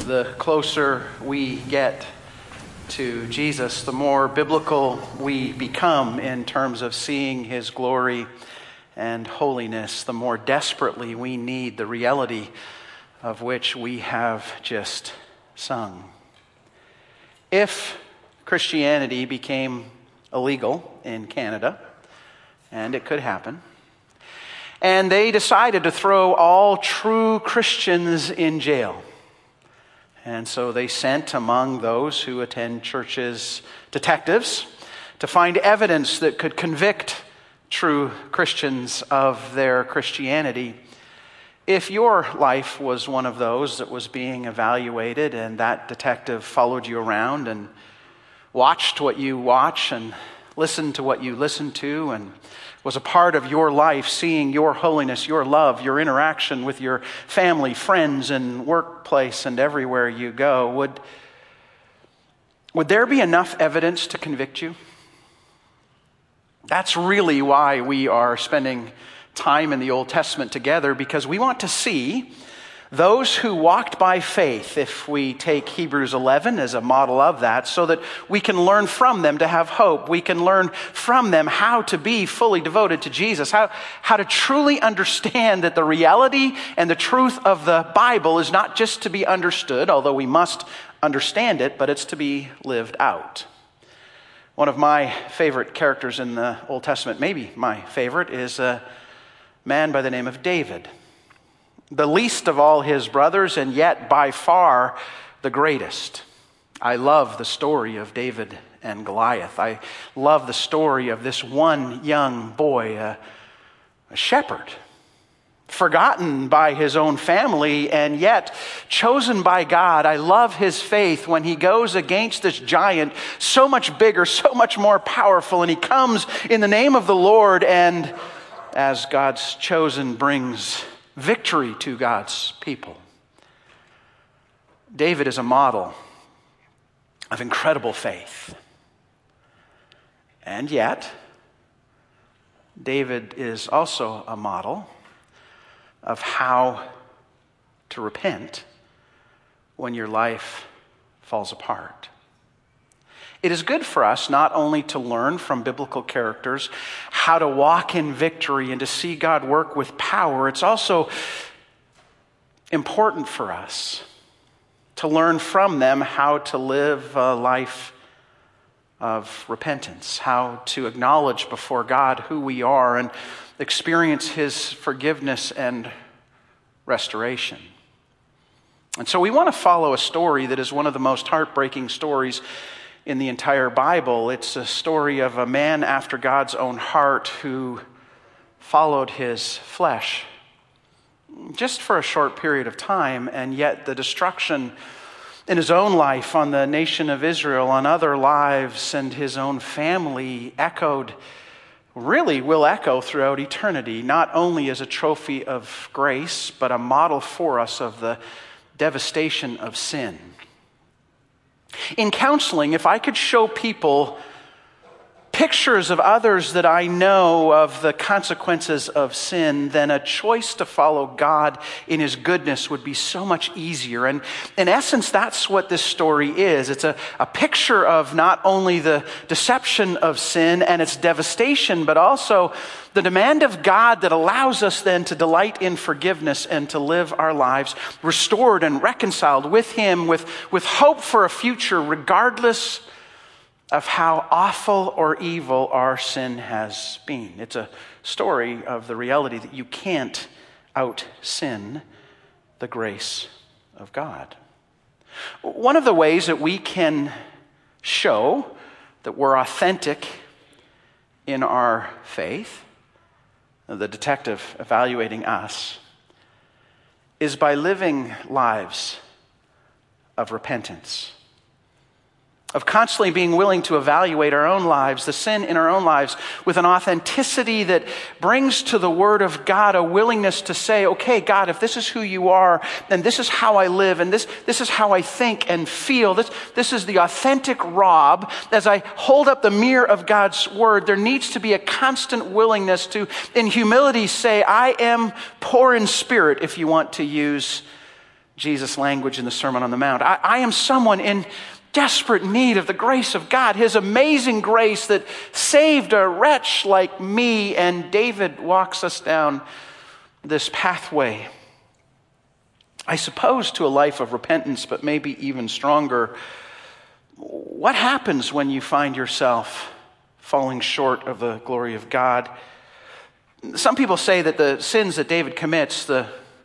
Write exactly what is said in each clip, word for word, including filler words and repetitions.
the closer we get to Jesus, the more biblical we become in terms of seeing his glory and holiness, the more desperately we need the reality of which we have just sung. If Christianity became illegal in Canada, and it could happen, and they decided to throw all true Christians in jail, and so they sent among those who attend churches detectives to find evidence that could convict true Christians of their Christianity. If your life was one of those that was being evaluated and that detective followed you around and watched what you watch and listened to what you listened to and was a part of your life, seeing your holiness, your love, your interaction with your family, friends, and workplace, and everywhere you go, would, would there be enough evidence to convict you? That's really why we are spending time in the Old Testament together, because we want to see those who walked by faith, if we take Hebrews eleven as a model of that, so that we can learn from them to have hope. We can learn from them how to be fully devoted to Jesus, how, how to truly understand that the reality and the truth of the Bible is not just to be understood, although we must understand it, but it's to be lived out. One of my favorite characters in the Old Testament, maybe my favorite, is a man by the name of David. The least of all his brothers, and yet by far the greatest. I love the story of David and Goliath. I love the story of this one young boy, a, a shepherd, forgotten by his own family and yet chosen by God. I love his faith when he goes against this giant, so much bigger, so much more powerful, and he comes in the name of the Lord, and as God's chosen, brings victory to God's people. David is a model of incredible faith. And yet, David is also a model of how to repent when your life falls apart. It is good for us not only to learn from biblical characters how to walk in victory and to see God work with power. It's also important for us to learn from them how to live a life of repentance, how to acknowledge before God who we are and experience his forgiveness and restoration. And so we want to follow a story that is one of the most heartbreaking stories in the entire Bible. It's a story of a man after God's own heart who followed his flesh just for a short period of time, and yet the destruction in his own life, on the nation of Israel, on other lives, and his own family echoed, really will echo throughout eternity, not only as a trophy of grace, but a model for us of the devastation of sin. In counseling, if I could show people pictures of others that I know of the consequences of sin, then a choice to follow God in his goodness would be so much easier. And in essence, that's what this story is. It's a, a picture of not only the deception of sin and its devastation, but also the demand of God that allows us then to delight in forgiveness and to live our lives restored and reconciled with him, with, with hope for a future, regardless of how awful or evil our sin has been. It's a story of the reality that you can't out-sin the grace of God. One of the ways that we can show that we're authentic in our faith, the detective evaluating us, is by living lives of repentance, of constantly being willing to evaluate our own lives, the sin in our own lives, with an authenticity that brings to the Word of God a willingness to say, okay, God, if this is who you are, then this is how I live, and this, this is how I think and feel. This, this is the authentic Rob. As I hold up the mirror of God's Word, there needs to be a constant willingness to, in humility, say, I am poor in spirit, if you want to use Jesus' language in the Sermon on the Mount. I, I am someone in desperate need of the grace of God, his amazing grace that saved a wretch like me. And David walks us down this pathway, I suppose, to a life of repentance, but maybe even stronger. What happens when you find yourself falling short of the glory of God? Some people say that the sins that David commits, the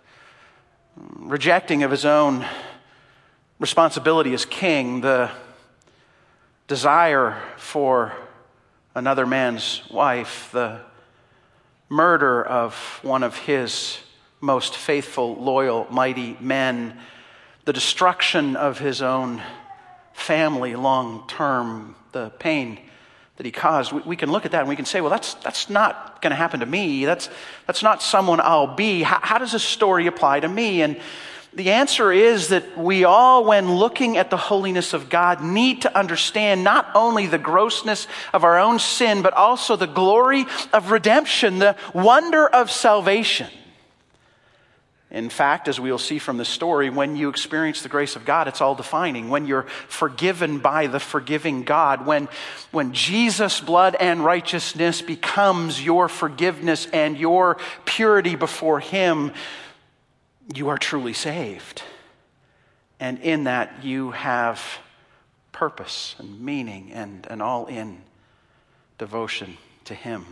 rejecting of his own responsibility as king, the desire for another man's wife, the murder of one of his most faithful, loyal, mighty men, the destruction of his own family long term, the pain that he caused, we, we can look at that and we can say, well, that's that's not going to happen to me. That's that's not someone I'll be. How, how does this story apply to me? And the answer is that we all, when looking at the holiness of God, need to understand not only the grossness of our own sin, but also the glory of redemption, the wonder of salvation. In fact, as we'll see from the story, when you experience the grace of God, it's all defining. When you're forgiven by the forgiving God, when, when Jesus' blood and righteousness becomes your forgiveness and your purity before him, you are truly saved. And in that you have purpose and meaning and an all-in devotion to him.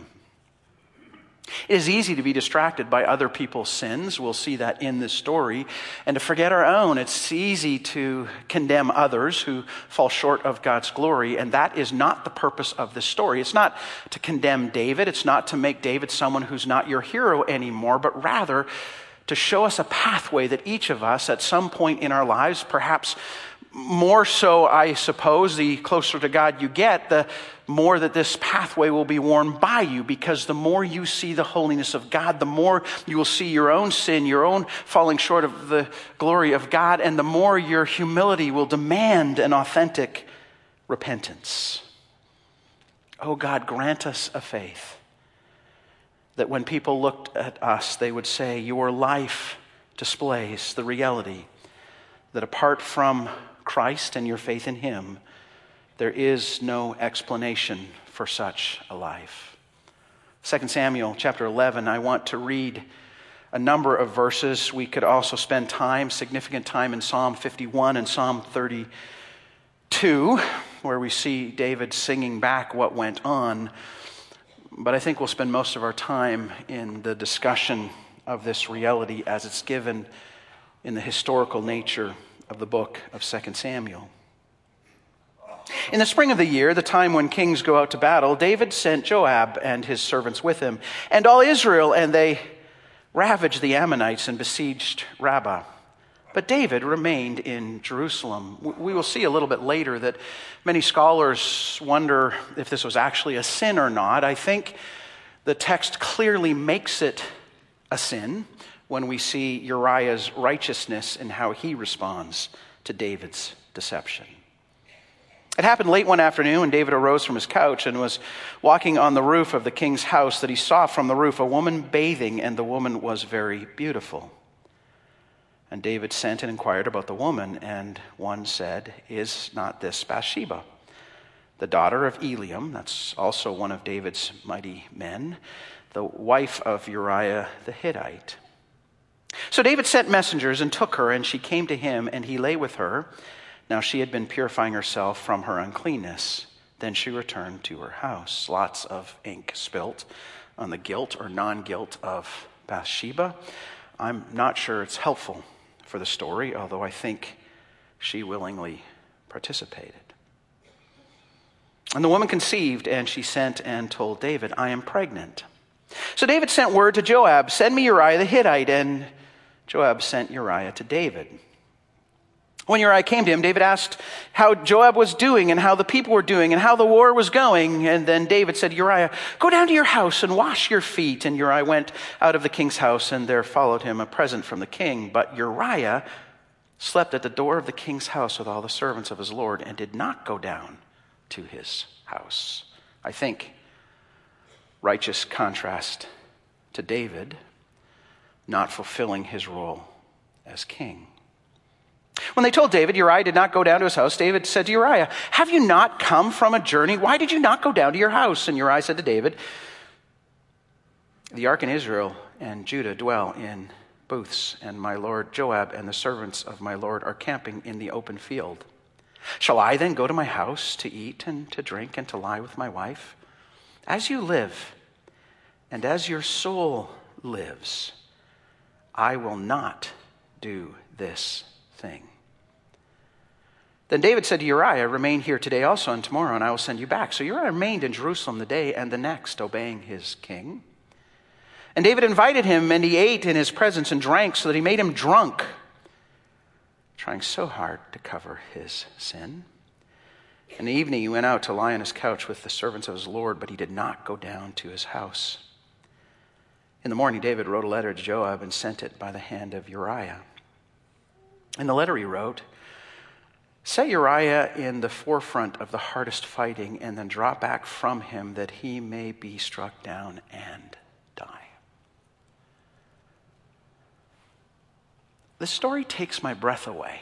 It is easy to be distracted by other people's sins. We'll see that in this story. And to forget our own. It's easy to condemn others who fall short of God's glory. And that is not the purpose of this story. It's not to condemn David. It's not to make David someone who's not your hero anymore, but rather to show us a pathway that each of us at some point in our lives, perhaps more so, I suppose, the closer to God you get, the more that this pathway will be worn by you, because the more you see the holiness of God, the more you will see your own sin, your own falling short of the glory of God, and the more your humility will demand an authentic repentance. Oh God, grant us a faith that when people looked at us, they would say, your life displays the reality that apart from Christ and your faith in him, there is no explanation for such a life. Second Samuel chapter eleven, I want to read a number of verses. We could also spend time, significant time in Psalm fifty-one and Psalm thirty-two, where we see David singing back what went on. But I think we'll spend most of our time in the discussion of this reality as it's given in the historical nature of the book of Second Samuel. In the spring of the year, the time when kings go out to battle, David sent Joab and his servants with him, and all Israel, and they ravaged the Ammonites and besieged Rabbah. But David remained in Jerusalem. We will see a little bit later that many scholars wonder if this was actually a sin or not. I think the text clearly makes it a sin when we see Uriah's righteousness and how he responds to David's deception. It happened late one afternoon when David arose from his couch and was walking on the roof of the king's house that he saw from the roof a woman bathing, and the woman was very beautiful. And David sent and inquired about the woman, and one said, is not this Bathsheba, the daughter of Eliam, that's also one of David's mighty men, the wife of Uriah the Hittite? So David sent messengers and took her, and she came to him, and he lay with her. Now she had been purifying herself from her uncleanness. Then she returned to her house. Lots of ink spilt on the guilt or non-guilt of Bathsheba. I'm not sure it's helpful for the story, although I think she willingly participated. And the woman conceived, and she sent and told David, I am pregnant. So David sent word to Joab, send me Uriah the Hittite, and Joab sent Uriah to David. When Uriah came to him, David asked how Joab was doing and how the people were doing and how the war was going. And then David said, Uriah, go down to your house and wash your feet. And Uriah went out of the king's house, and there followed him a present from the king. But Uriah slept at the door of the king's house with all the servants of his lord and did not go down to his house. I think righteous contrast to David not fulfilling his role as king. When they told David Uriah did not go down to his house, David said to Uriah, "Have you not come from a journey? Why did you not go down to your house?" And Uriah said to David, "The ark in Israel and Judah dwell in booths, and my lord Joab and the servants of my lord are camping in the open field. Shall I then go to my house to eat and to drink and to lie with my wife? As you live, and as your soul lives, I will not do this thing." Then David said to Uriah, "Remain here today also and tomorrow, and I will send you back." So Uriah remained in Jerusalem the day and the next, obeying his king. And David invited him, and he ate in his presence and drank so that he made him drunk, trying so hard to cover his sin. In the evening he went out to lie on his couch with the servants of his Lord, but he did not go down to his house. In the morning David wrote a letter to Joab and sent it by the hand of Uriah. In the letter he wrote, "Set Uriah in the forefront of the hardest fighting, and then draw back from him that he may be struck down and die." This story takes my breath away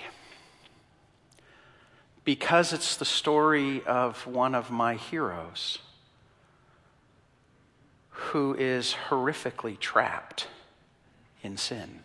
because it's the story of one of my heroes who is horrifically trapped in sin.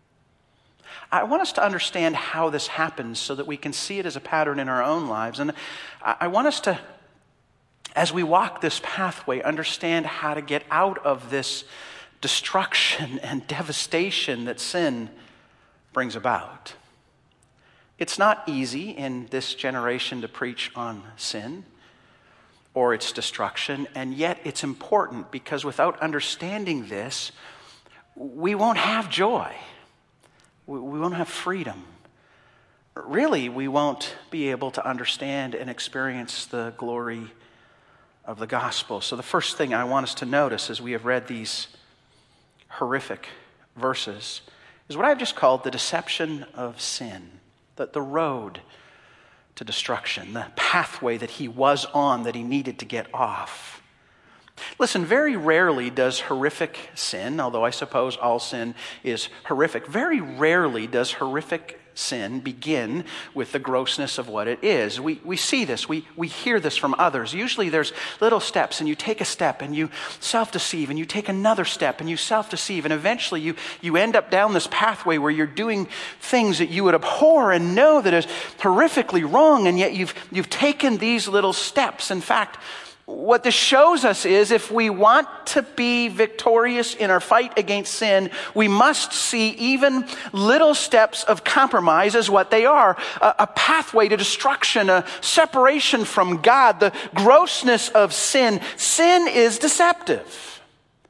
I want us to understand how this happens so that we can see it as a pattern in our own lives. And I want us to, as we walk this pathway, understand how to get out of this destruction and devastation that sin brings about. It's not easy in this generation to preach on sin or its destruction, and yet it's important because without understanding this, we won't have joy. We won't have freedom. Really, we won't be able to understand and experience the glory of the gospel. So the first thing I want us to notice as we have read these horrific verses is what I've just called the deception of sin, that the road to destruction, the pathway that he was on that he needed to get off. Listen, very rarely does horrific sin, although I suppose all sin is horrific, very rarely does horrific sin begin with the grossness of what it is. We we see this, we, we hear this from others. Usually there's little steps, and you take a step and you self-deceive, and you take another step and you self-deceive, and eventually you, you end up down this pathway where you're doing things that you would abhor and know that is horrifically wrong, and yet you've you've taken these little steps. In fact, what this shows us is if we want to be victorious in our fight against sin, we must see even little steps of compromise as what they are. A, a pathway to destruction, a separation from God, the grossness of sin. Sin is deceptive.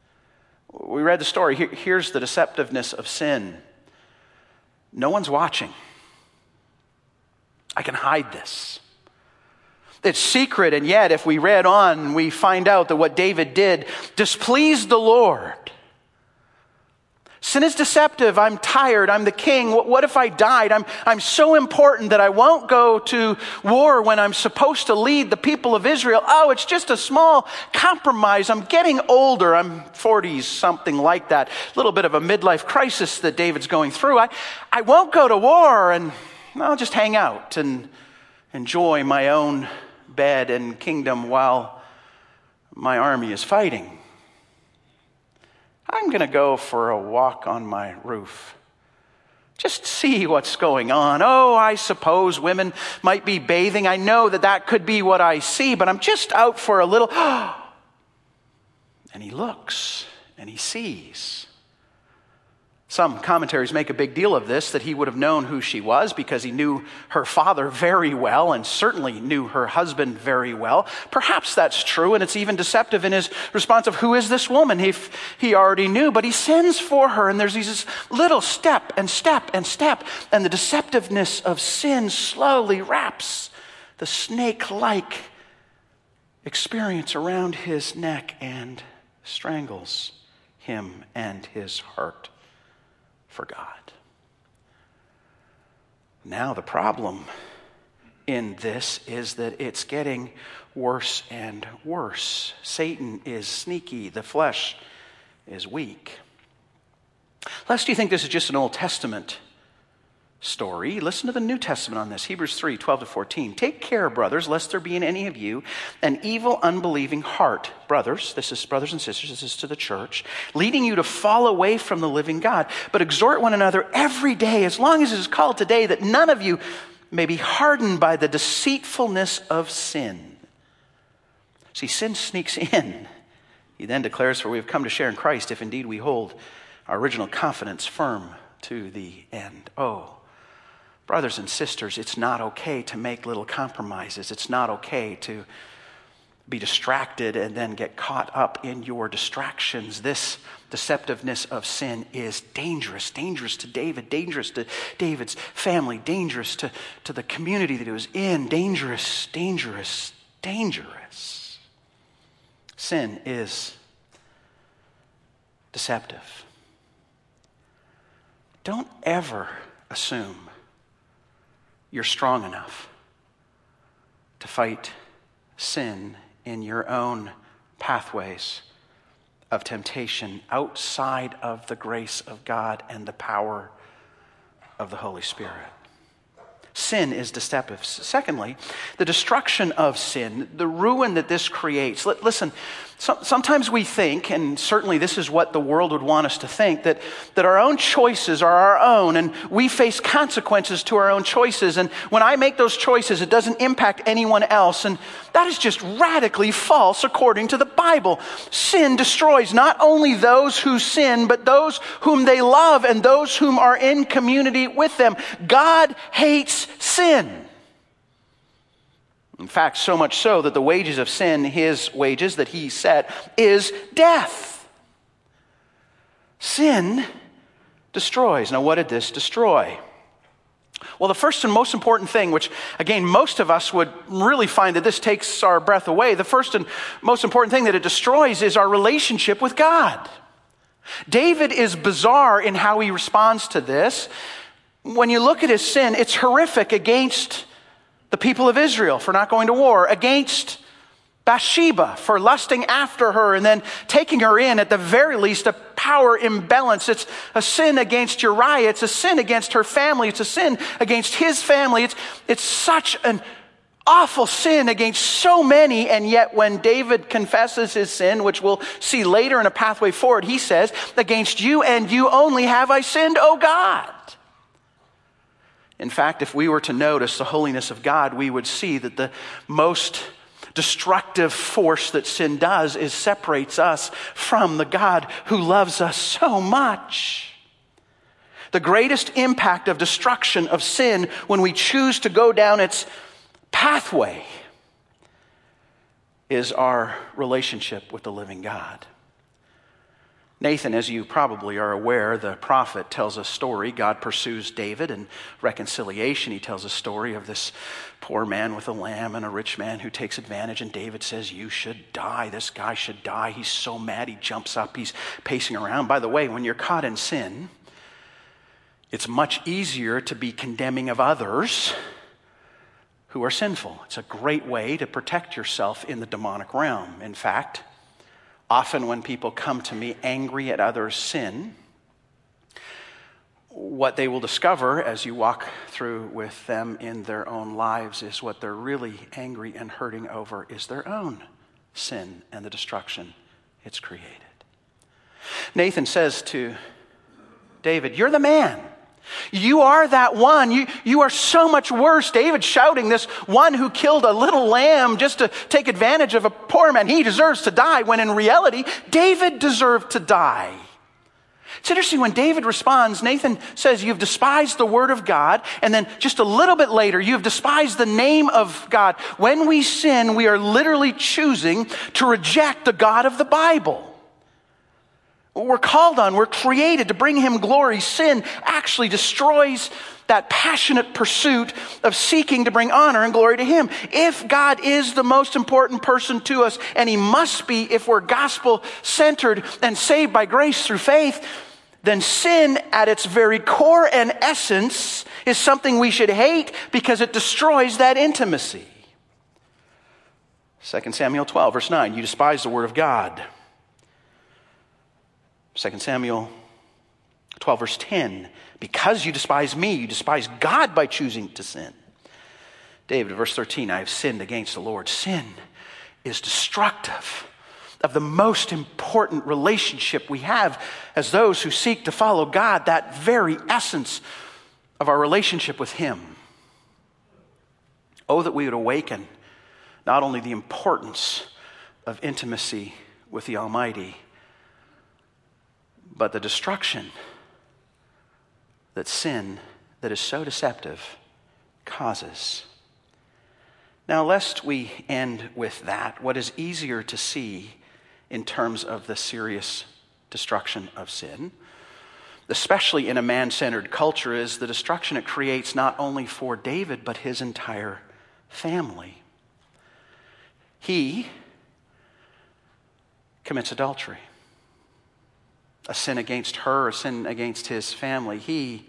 We read the story. Here, here's the deceptiveness of sin. No one's watching. I can hide this. It's secret, and yet if we read on, we find out that what David did displeased the Lord. Sin is deceptive. I'm tired. I'm the king. What, what if I died? I'm, I'm so important that I won't go to war when I'm supposed to lead the people of Israel. Oh, it's just a small compromise. I'm getting older. I'm forties, something like that. A little bit of a midlife crisis that David's going through. I, I won't go to war, and I'll just hang out and enjoy my own bed and kingdom while my army is fighting. I'm going to go for a walk on my roof. Just see what's going on. Oh, I suppose women might be bathing. I know that that could be what I see, but I'm just out for a little. And he looks and he sees. Some commentaries make a big deal of this, that he would have known who she was because he knew her father very well and certainly knew her husband very well. Perhaps that's true, and it's even deceptive in his response of, who is this woman? He, he already knew, but he sends for her, and there's these little step and step and step, and the deceptiveness of sin slowly wraps the snake-like experience around his neck and strangles him and his heart for God. Now the problem in this is that it's getting worse and worse. Satan is sneaky. The flesh is weak. Lest you think this is just an Old Testament story. Listen to the New Testament on this. Hebrews three, twelve to fourteen. Take care, brothers, lest there be in any of you an evil, unbelieving heart. Brothers, this is brothers and sisters, this is to the church, leading you to fall away from the living God. But exhort one another every day, as long as it is called today, that none of you may be hardened by the deceitfulness of sin. See, sin sneaks in. He then declares, for we have come to share in Christ, if indeed we hold our original confidence firm to the end. Oh, brothers and sisters, it's not okay to make little compromises. It's not okay to be distracted and then get caught up in your distractions. This deceptiveness of sin is dangerous. Dangerous to David, dangerous to David's family, dangerous to, to the community that he was in. Dangerous, dangerous, dangerous. Sin is deceptive. Don't ever assume you're strong enough to fight sin in your own pathways of temptation outside of the grace of God and the power of the Holy Spirit. Sin is deceptive. Secondly, the destruction of sin, the ruin that this creates. Listen, sometimes we think, and certainly this is what the world would want us to think, that, that our own choices are our own, and we face consequences to our own choices. And when I make those choices, it doesn't impact anyone else. And that is just radically false according to the Bible. Sin destroys not only those who sin, but those whom they love and those whom are in community with them. God hates sin. In fact, so much so that the wages of sin, his wages that he set, is death. Sin destroys. Now, what did this destroy? Well, the first and most important thing, which, again, most of us would really find that this takes our breath away, the first and most important thing that it destroys is our relationship with God. David is bizarre in how he responds to this. When you look at his sin, it's horrific against the people of Israel for not going to war, against Bathsheba for lusting after her and then taking her in, at the very least, a power imbalance. It's a sin against Uriah. It's a sin against her family. It's a sin against his family. It's, it's such an awful sin against so many, and yet when David confesses his sin, which we'll see later in a pathway forward, he says, against you and you only have I sinned, O God. In fact, if we were to notice the holiness of God, we would see that the most destructive force that sin does is separates us from the God who loves us so much. The greatest impact of destruction of sin when we choose to go down its pathway is our relationship with the living God. Nathan, as you probably are aware, the prophet tells a story. God pursues David in reconciliation. He tells a story of this poor man with a lamb and a rich man who takes advantage. And David says, you should die. This guy should die. He's so mad. He jumps up. He's pacing around. By the way, when you're caught in sin, it's much easier to be condemning of others who are sinful. It's a great way to protect yourself in the demonic realm. In fact, often when people come to me angry at others' sin, what they will discover as you walk through with them in their own lives is what they're really angry and hurting over is their own sin and the destruction it's created. Nathan says to David, you're the man. You are that one. You, you are so much worse. David shouting, this one who killed a little lamb just to take advantage of a poor man. He deserves to die, when in reality, David deserved to die. It's interesting when David responds, Nathan says, you've despised the word of God. And then just a little bit later, you've despised the name of God. When we sin, we are literally choosing to reject the God of the Bible. We're called on, we're created to bring him glory. Sin actually destroys that passionate pursuit of seeking to bring honor and glory to him. If God is the most important person to us, and he must be if we're gospel-centered and saved by grace through faith, then sin at its very core and essence is something we should hate because it destroys that intimacy. Second Samuel twelve, verse nine, you despise the word of God. Second Samuel twelve verse ten, because you despise me, you despise God by choosing to sin. David, verse thirteen, I have sinned against the Lord. Sin is destructive of the most important relationship we have as those who seek to follow God, that very essence of our relationship with Him. Oh, that we would awaken not only the importance of intimacy with the Almighty, but the destruction that sin that is so deceptive causes. Now, lest we end with that, what is easier to see in terms of the serious destruction of sin, especially in a man-centered culture, is the destruction it creates not only for David, but his entire family. He commits adultery, a sin against her, a sin against his family. He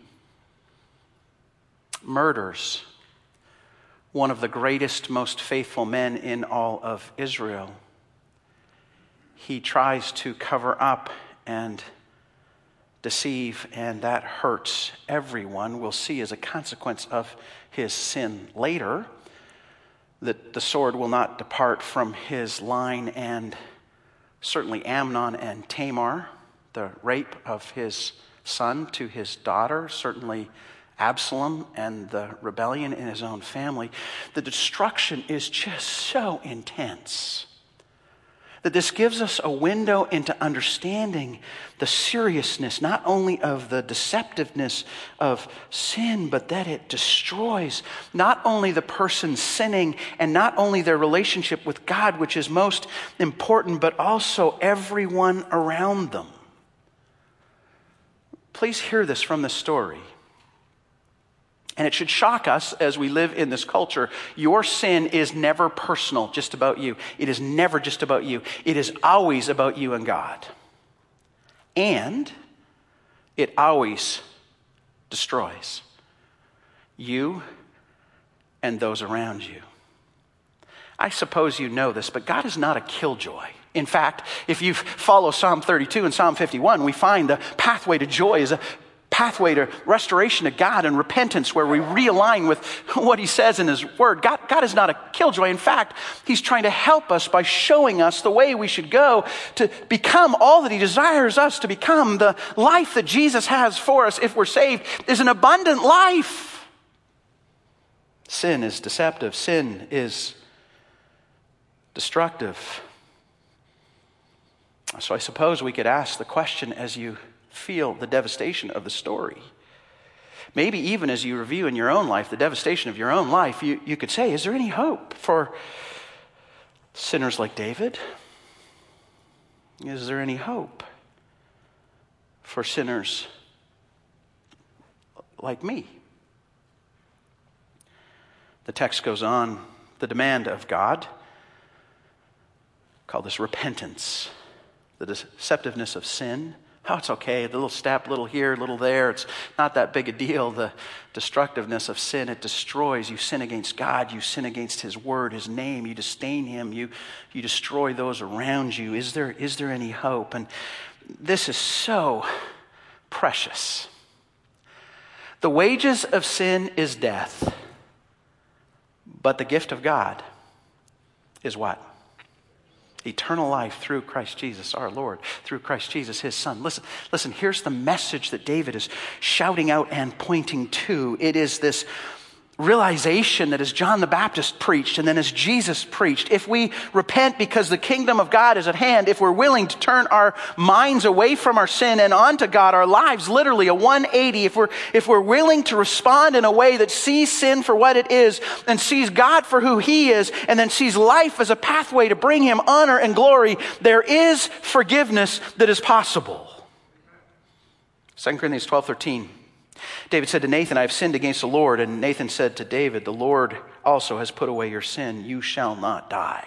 murders one of the greatest, most faithful men in all of Israel. He tries to cover up and deceive, and that hurts everyone. We'll see as a consequence of his sin later that the sword will not depart from his line, and certainly Amnon and Tamar, the rape of his son to his daughter, certainly Absalom and the rebellion in his own family. The destruction is just so intense that this gives us a window into understanding the seriousness not only of the deceptiveness of sin, but that it destroys not only the person sinning and not only their relationship with God, which is most important, but also everyone around them. Please hear this from the story. And it should shock us as we live in this culture. Your sin is never personal, just about you. It is never just about you. It is always about you and God. And it always destroys you and those around you. I suppose you know this, but God is not a killjoy. In fact, if you follow Psalm thirty-two and Psalm fifty-one, we find the pathway to joy is a pathway to restoration to God and repentance, where we realign with what He says in His Word. God, God is not a killjoy. In fact, He's trying to help us by showing us the way we should go to become all that He desires us to become. The life that Jesus has for us, if we're saved, is an abundant life. Sin is deceptive. Sin is destructive. So I suppose we could ask the question, as you feel the devastation of the story, maybe even as you review in your own life the devastation of your own life, you, you could say, is there any hope for sinners like David? Is there any hope for sinners like me? The text goes on, the demand of God, call this repentance, the deceptiveness of sin. Oh, it's okay, a little step, a little here, a little there. It's not that big a deal. The destructiveness of sin, it destroys. You sin against God. You sin against His Word, His name. You disdain Him. You, you destroy those around you. Is there, is there any hope? And this is so precious. The wages of sin is death, but the gift of God is what? Eternal life through Christ Jesus, our Lord, through Christ Jesus, His Son. Listen, listen, here's the message that David is shouting out and pointing to. It is this realization that as John the Baptist preached and then as Jesus preached, if we repent because the kingdom of God is at hand, if we're willing to turn our minds away from our sin and onto God, our lives literally a one eighty, if we're, if we're willing to respond in a way that sees sin for what it is and sees God for who He is and then sees life as a pathway to bring Him honor and glory, there is forgiveness that is possible. Second Corinthians twelve thirteen. David said to Nathan, I have sinned against the Lord. And Nathan said to David, the Lord also has put away your sin. You shall not die.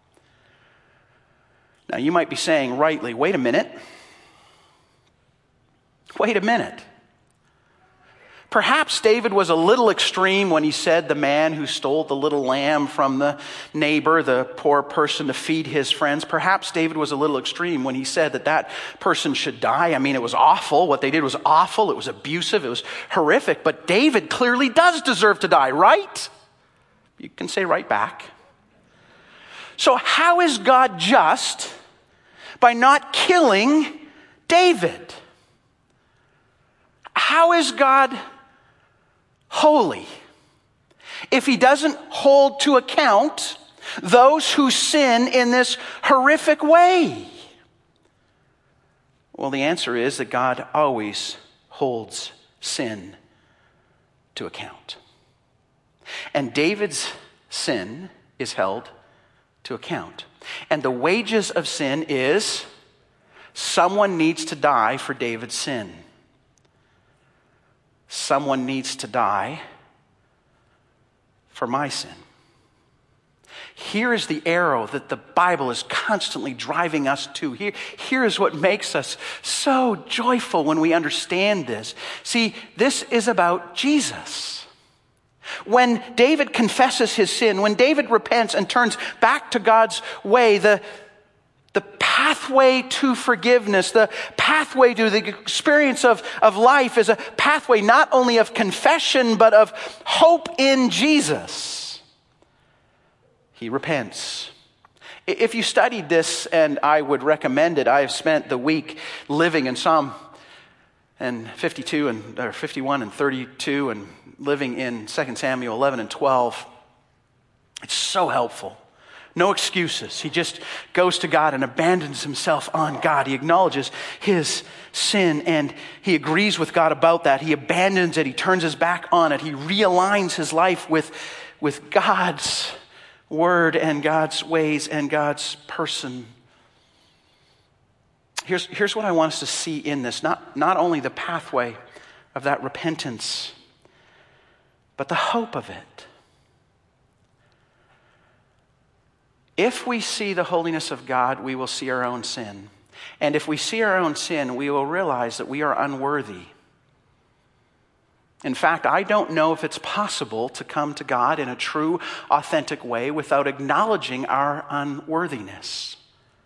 Now you might be saying rightly, wait a minute. Wait a minute. Perhaps David was a little extreme when he said the man who stole the little lamb from the neighbor, the poor person, to feed his friends. Perhaps David was a little extreme when he said that that person should die. I mean, it was awful. What they did was awful. It was abusive. It was horrific. But David clearly does deserve to die, right? You can say right back. So how is God just by not killing David? How is God holy if he doesn't hold to account those who sin in this horrific way? Well, the answer is that God always holds sin to account. And David's sin is held to account. And the wages of sin is someone needs to die for David's sin. Someone needs to die for my sin. Here is the arrow that the Bible is constantly driving us to. Here, here is what makes us so joyful when we understand this. See, this is about Jesus. When David confesses his sin, when David repents and turns back to God's way, the The pathway to forgiveness, the pathway to the experience of, of life is a pathway not only of confession, but of hope in Jesus. He repents. If you studied this, and I would recommend it, I have spent the week living in Psalm and fifty-two and or fifty-one and thirty-two and living in Second Samuel eleven and twelve. It's so helpful. No excuses. He just goes to God and abandons himself on God. He acknowledges his sin and he agrees with God about that. He abandons it. He turns his back on it. He realigns his life with, with God's word and God's ways and God's person. Here's, here's what I want us to see in this. Not, not only the pathway of that repentance, but the hope of it. If we see the holiness of God, we will see our own sin. And if we see our own sin, we will realize that we are unworthy. In fact, I don't know if it's possible to come to God in a true, authentic way without acknowledging our unworthiness.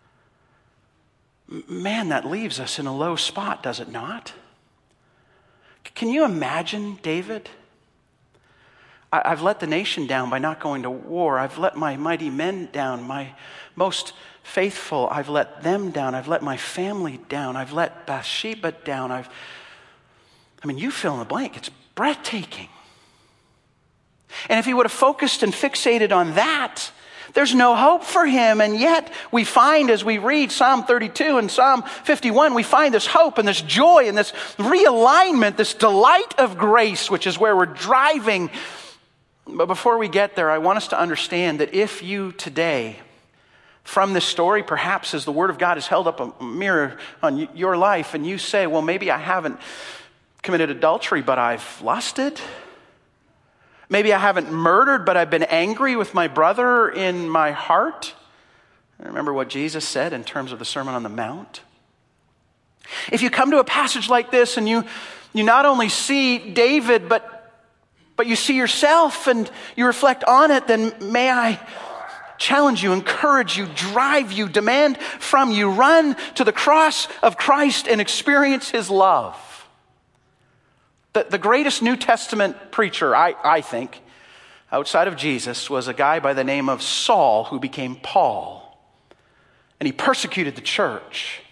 Man, that leaves us in a low spot, does it not? Can you imagine David? I've let the nation down by not going to war. I've let my mighty men down, my most faithful. I've let them down. I've let my family down. I've let Bathsheba down. I've, I mean, you fill in the blank. It's breathtaking. And if he would have focused and fixated on that, there's no hope for him. And yet we find as we read Psalm thirty-two and Psalm fifty-one, we find this hope and this joy and this realignment, this delight of grace, which is where we're driving. But before we get there, I want us to understand that if you today, from this story, perhaps as the Word of God has held up a mirror on your life, and you say, well, maybe I haven't committed adultery, but I've lusted. Maybe I haven't murdered, but I've been angry with my brother in my heart. Remember what Jesus said in terms of the Sermon on the Mount. If you come to a passage like this and you, you not only see David, but but you see yourself and you reflect on it, then may I challenge you, encourage you, drive you, demand from you, run to the cross of Christ and experience his love. The, the greatest New Testament preacher, I, I think, outside of Jesus, was a guy by the name of Saul who became Paul. And he persecuted the church.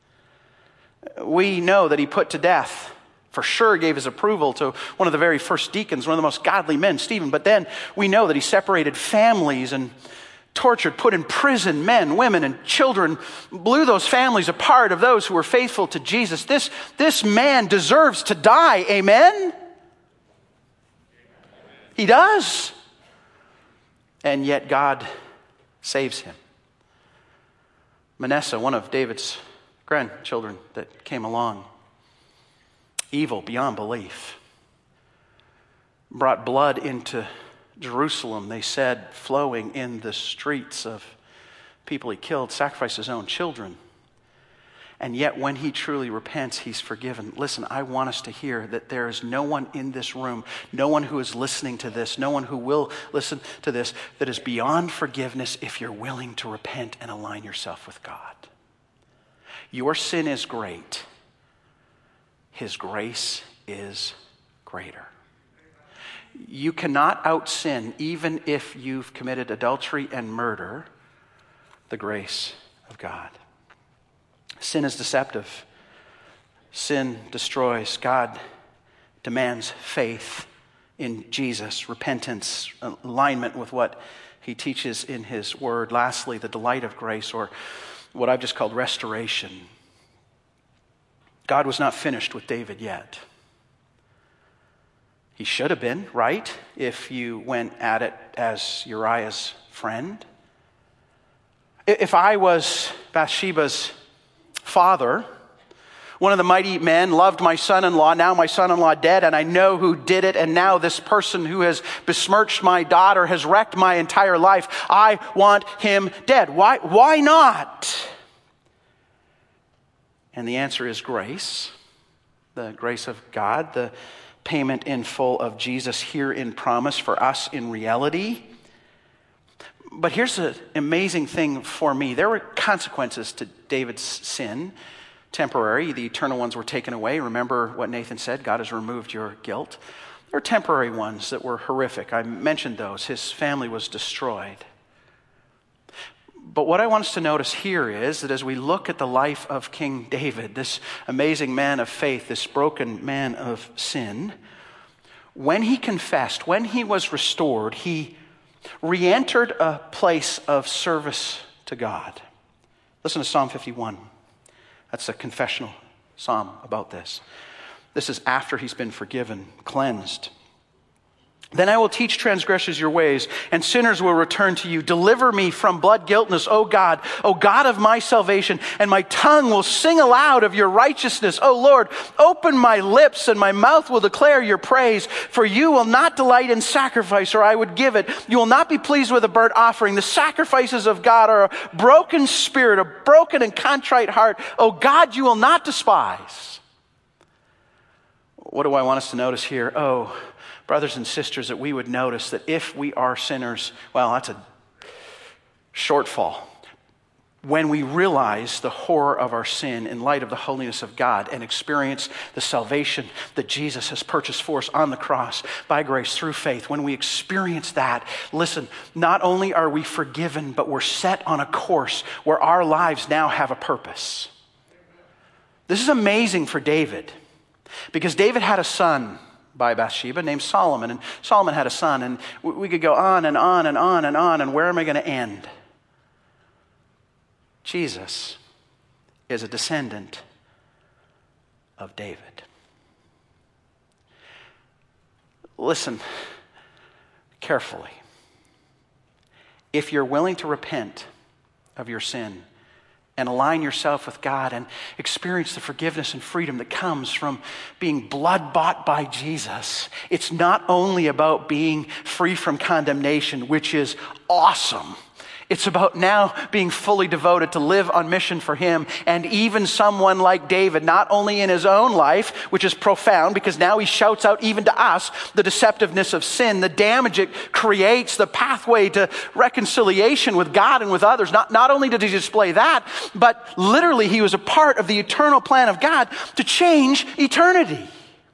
We know that he put to death, for sure gave his approval to one of the very first deacons, one of the most godly men, Stephen. But then we know that he separated families and tortured, put in prison men, women, and children, blew those families apart of those who were faithful to Jesus. This, this man deserves to die, amen? He does. And yet God saves him. Manasseh, one of David's grandchildren that came along, evil beyond belief, brought blood into Jerusalem, they said, flowing in the streets of people he killed, sacrificed his own children. And yet when he truly repents, he's forgiven. Listen, I want us to hear that there is no one in this room, no one who is listening to this, no one who will listen to this, that is beyond forgiveness if you're willing to repent and align yourself with God. Your sin is great. His grace is greater. You cannot out-sin, even if you've committed adultery and murder, the grace of God. Sin is deceptive. Sin destroys. God demands faith in Jesus, repentance, alignment with what he teaches in his word. Lastly, the delight of grace, or what I've just called restoration. God was not finished with David yet. He should have been, right? If you went at it as Uriah's friend. If I was Bathsheba's father, one of the mighty men, loved my son-in-law, now my son-in-law dead, and I know who did it, and now this person who has besmirched my daughter has wrecked my entire life. I want him dead. Why, why not? And the answer is grace, the grace of God, the payment in full of Jesus here in promise for us in reality. But here's the amazing thing for me. There were consequences to David's sin, temporary. The eternal ones were taken away. Remember what Nathan said, God has removed your guilt. There were temporary ones that were horrific. I mentioned those. His family was destroyed. But what I want us to notice here is that as we look at the life of King David, this amazing man of faith, this broken man of sin, when he confessed, when he was restored, he re-entered a place of service to God. Listen to Psalm fifty-one. That's a confessional psalm about this. This is after he's been forgiven, cleansed. Then I will teach transgressors your ways, and sinners will return to you. Deliver me from blood guiltness, O God, O God of my salvation, and my tongue will sing aloud of your righteousness. O Lord, open my lips, and my mouth will declare your praise. For you will not delight in sacrifice, or I would give it. You will not be pleased with a burnt offering. The sacrifices of God are a broken spirit, a broken and contrite heart. O God, you will not despise. What do I want us to notice here? Oh, brothers and sisters, that we would notice that if we are sinners, well, that's a shortfall. When we realize the horror of our sin in light of the holiness of God and experience the salvation that Jesus has purchased for us on the cross by grace through faith, when we experience that, listen, not only are we forgiven, but we're set on a course where our lives now have a purpose. This is amazing for David, because David had a son by Bathsheba named Solomon, and Solomon had a son, and we could go on and on and on and on, and where am I going to end? Jesus is a descendant of David. Listen carefully. If you're willing to repent of your sin and align yourself with God and experience the forgiveness and freedom that comes from being blood-bought by Jesus, it's not only about being free from condemnation, which is awesome. It's about now being fully devoted to live on mission for him. And even someone like David, not only in his own life, which is profound because now he shouts out even to us the deceptiveness of sin, the damage it creates, the pathway to reconciliation with God and with others. Not, not only did he display that, but literally he was a part of the eternal plan of God to change eternity.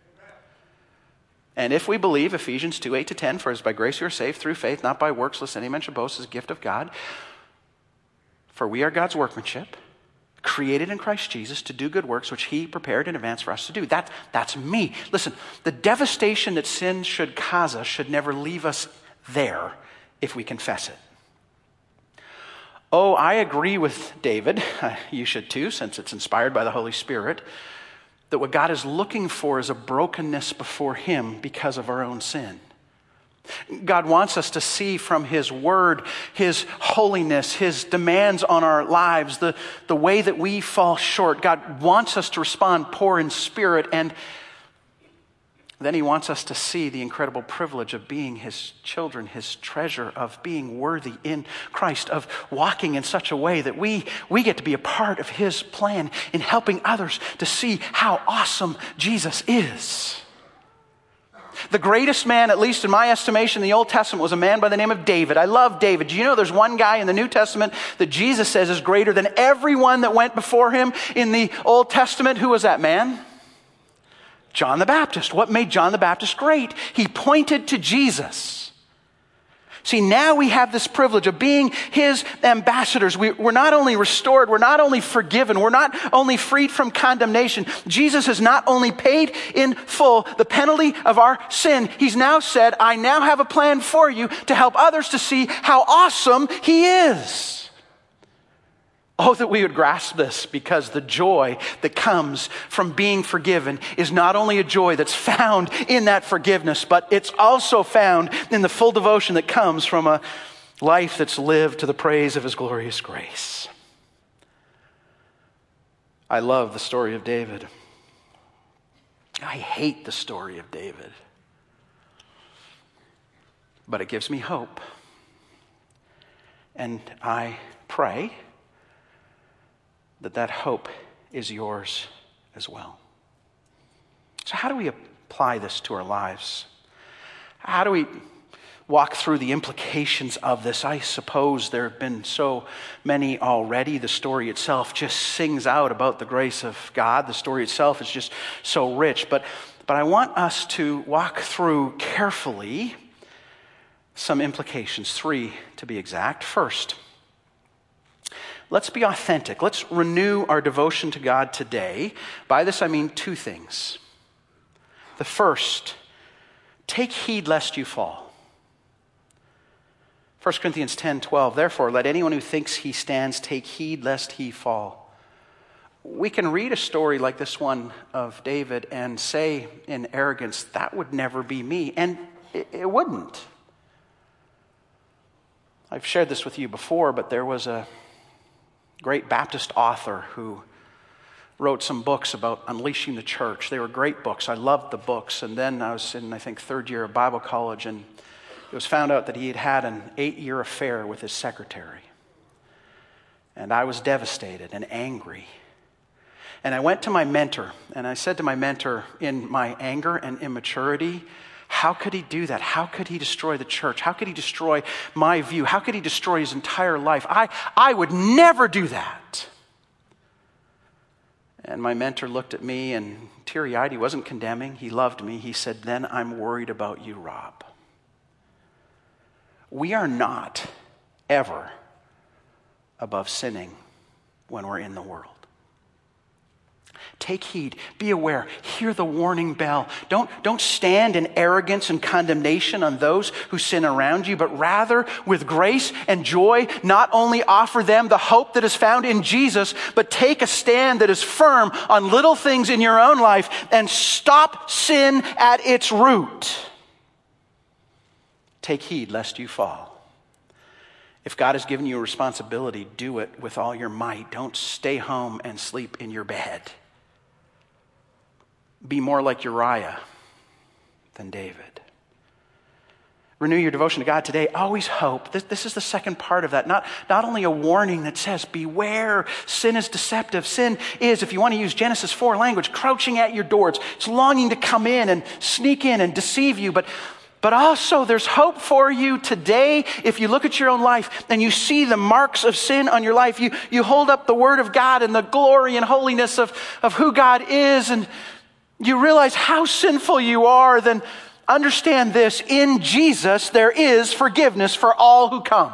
And if we believe Ephesians two, eight to ten, for it is by grace you are saved through faith, not by works, lest any man should boast, is a gift of God. For we are God's workmanship, created in Christ Jesus to do good works, which he prepared in advance for us to do. That, that's me. Listen, the devastation that sin should cause us should never leave us there if we confess it. Oh, I agree with David. You should too, since it's inspired by the Holy Spirit, that what God is looking for is a brokenness before him because of our own sin. God wants us to see from his word, his holiness, his demands on our lives, the, the way that we fall short. God wants us to respond poor in spirit. And Then he wants us to see the incredible privilege of being his children, his treasure, of being worthy in Christ, of walking in such a way that we, we get to be a part of his plan in helping others to see how awesome Jesus is. The greatest man, at least in my estimation, in the Old Testament was a man by the name of David. I love David. Do you know there's one guy in the New Testament that Jesus says is greater than everyone that went before him in the Old Testament? Who was that man? John the Baptist. What made John the Baptist great? He pointed to Jesus. See, now we have this privilege of being his ambassadors. We, we're not only restored, we're not only forgiven, we're not only freed from condemnation. Jesus has not only paid in full the penalty of our sin, he's now said, I now have a plan for you to help others to see how awesome he is. Oh, that we would grasp this, because the joy that comes from being forgiven is not only a joy that's found in that forgiveness, but it's also found in the full devotion that comes from a life that's lived to the praise of his glorious grace. I love the story of David. I hate the story of David. But it gives me hope. And I pray that that hope is yours as well. So how do we apply this to our lives? How do we walk through the implications of this? I suppose there have been so many already. The story itself just sings out about the grace of God. The story itself is just so rich. But, but I want us to walk through carefully some implications, three to be exact. First, let's be authentic. Let's renew our devotion to God today. By this I mean two things. The first, take heed lest you fall. First Corinthians ten twelve, therefore let anyone who thinks he stands take heed lest he fall. We can read a story like this one of David and say in arrogance, that would never be me. And it, it wouldn't. I've shared this with you before, but there was a great Baptist author who wrote some books about unleashing the church. They were great books. I loved the books. And then I was in, I think, third year of Bible college, and it was found out that he had had an eight-year affair with his secretary. And I was devastated and angry. And I went to my mentor, and I said to my mentor, in my anger and immaturity, how could he do that? How could he destroy the church? How could he destroy my view? How could he destroy his entire life? I, I would never do that. And my mentor looked at me, and teary-eyed, he wasn't condemning. He loved me. He said, then I'm worried about you, Rob. We are not ever above sinning when we're in the world. Take heed, be aware, hear the warning bell. Don't, don't stand in arrogance and condemnation on those who sin around you, but rather with grace and joy, not only offer them the hope that is found in Jesus, but take a stand that is firm on little things in your own life and stop sin at its root. Take heed lest you fall. If God has given you a responsibility, do it with all your might. Don't stay home and sleep in your bed. Be more like Uriah than David. Renew your devotion to God today. Always hope. This, this is the second part of that. Not, not only a warning that says, beware, sin is deceptive. Sin is, if you want to use Genesis four language, crouching at your door. It's, it's longing to come in and sneak in and deceive you. But, but also there's hope for you today. If you look at your own life and you see the marks of sin on your life, you, you hold up the Word of God and the glory and holiness of, of who God is, and you realize how sinful you are, then understand this. In Jesus, there is forgiveness for all who come.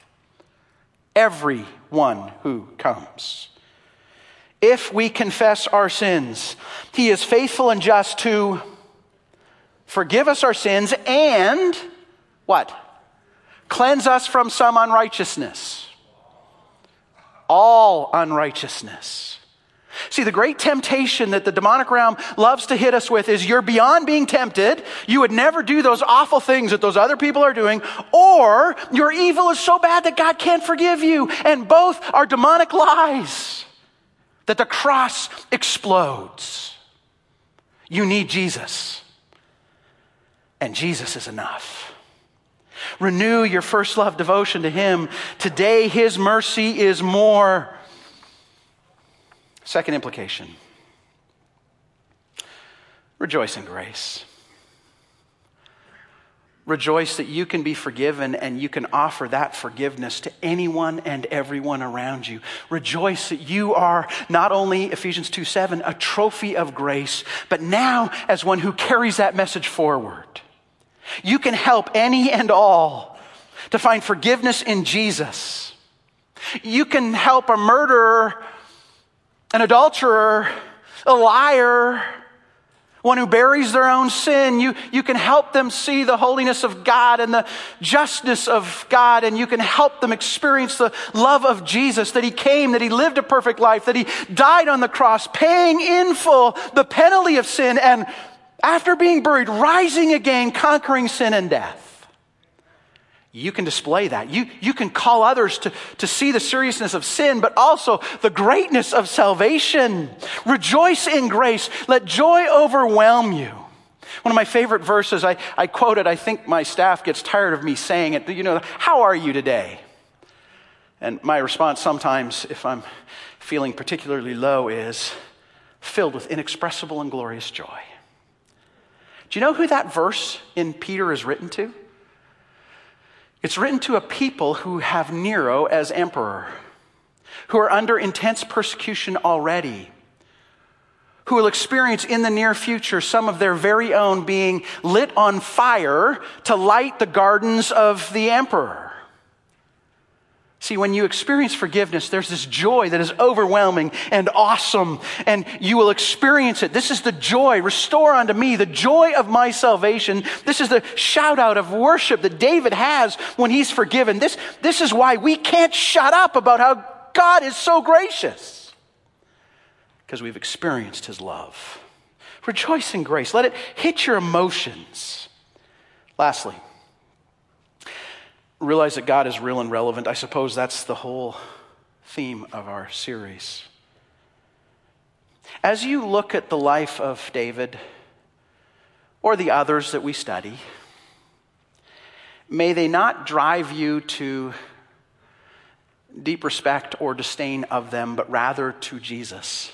Everyone who comes. If we confess our sins, He is faithful and just to forgive us our sins and, what? Cleanse us from some unrighteousness. All unrighteousness. See, the great temptation that the demonic realm loves to hit us with is you're beyond being tempted. You would never do those awful things that those other people are doing, or your evil is so bad that God can't forgive you. And both are demonic lies that the cross explodes. You need Jesus. and Jesus is enough. Renew your first love devotion to him. Today, his mercy is more. Second implication. Rejoice in grace. Rejoice that you can be forgiven and you can offer that forgiveness to anyone and everyone around you. Rejoice that you are not only, Ephesians two seven, a trophy of grace, but now as one who carries that message forward. You can help any and all to find forgiveness in Jesus. You can help a murderer, an adulterer, a liar, one who buries their own sin. You, you can help them see the holiness of God and the justness of God, and you can help them experience the love of Jesus, that he came, that he lived a perfect life, that he died on the cross, paying in full the penalty of sin, and after being buried, rising again, conquering sin and death. You can display that. You, you can call others to, to see the seriousness of sin, but also the greatness of salvation. Rejoice in grace. Let joy overwhelm you. One of my favorite verses, I, I quote it. I think my staff gets tired of me saying it. You know, how are you today? And my response sometimes, if I'm feeling particularly low, is filled with inexpressible and glorious joy. Do you know who that verse in Peter is written to? It's written to a people who have Nero as emperor, who are under intense persecution already, who will experience in the near future some of their very own being lit on fire to light the gardens of the emperor. See, when you experience forgiveness, there's this joy that is overwhelming and awesome, and you will experience it. This is the joy. Restore unto me the joy of my salvation. This is the shout out of worship that David has when he's forgiven. This, this is why we can't shut up about how God is so gracious, because we've experienced his love. Rejoice in grace. Let it hit your emotions. Lastly, realize that God is real and relevant. I suppose that's the whole theme of our series. As you look at the life of David or the others that we study, may they not drive you to deep respect or disdain of them, but rather to Jesus.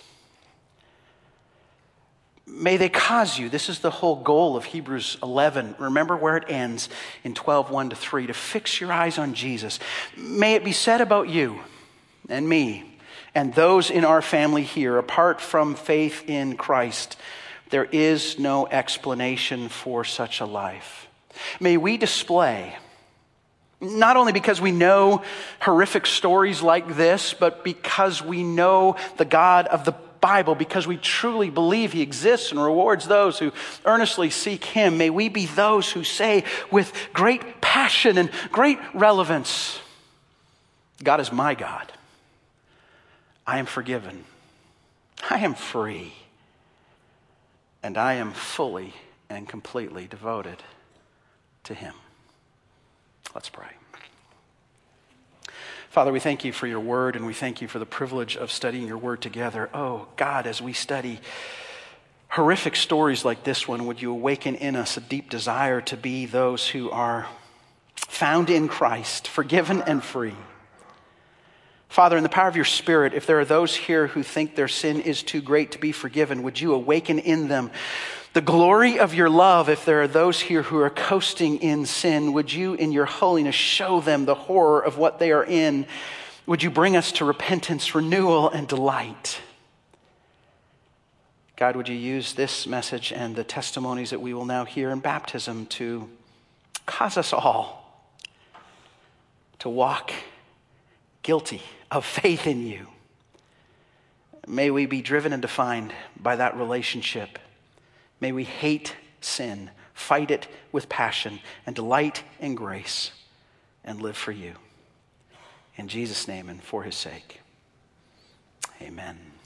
May they cause you, this is the whole goal of Hebrews eleven. Remember where it ends in twelve, one to three, to fix your eyes on Jesus. May it be said about you and me and those in our family here, apart from faith in Christ, there is no explanation for such a life. May we display, not only because we know horrific stories like this, but because we know the God of the Bible, because we truly believe he exists and rewards those who earnestly seek him. May we be those who say with great passion and great relevance, God is my God. I am forgiven. I am free. And I am fully and completely devoted to him. Let's pray. Father, we thank you for your word, and we thank you for the privilege of studying your word together. Oh, God, as we study horrific stories like this one, would you awaken in us a deep desire to be those who are found in Christ, forgiven and free. Father, in the power of your Spirit, if there are those here who think their sin is too great to be forgiven, would you awaken in them the glory of your love? If there are those here who are coasting in sin, would you in your holiness show them the horror of what they are in? Would you bring us to repentance, renewal, and delight? God, would you use this message and the testimonies that we will now hear in baptism to cause us all to walk guilty of faith in you. May we be driven and defined by that relationship. May we hate sin, fight it with passion, and delight in grace, and live for you. In Jesus' name and for his sake, amen.